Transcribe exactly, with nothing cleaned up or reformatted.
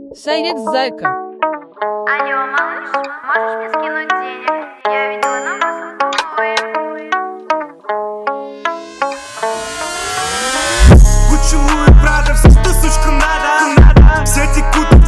Сайрек, зайка. Алло, малыш, можешь мне скинуть денег? Я видела на вас двое. Гуччи, Луи, Прада, все, что сучкам надо. Все текут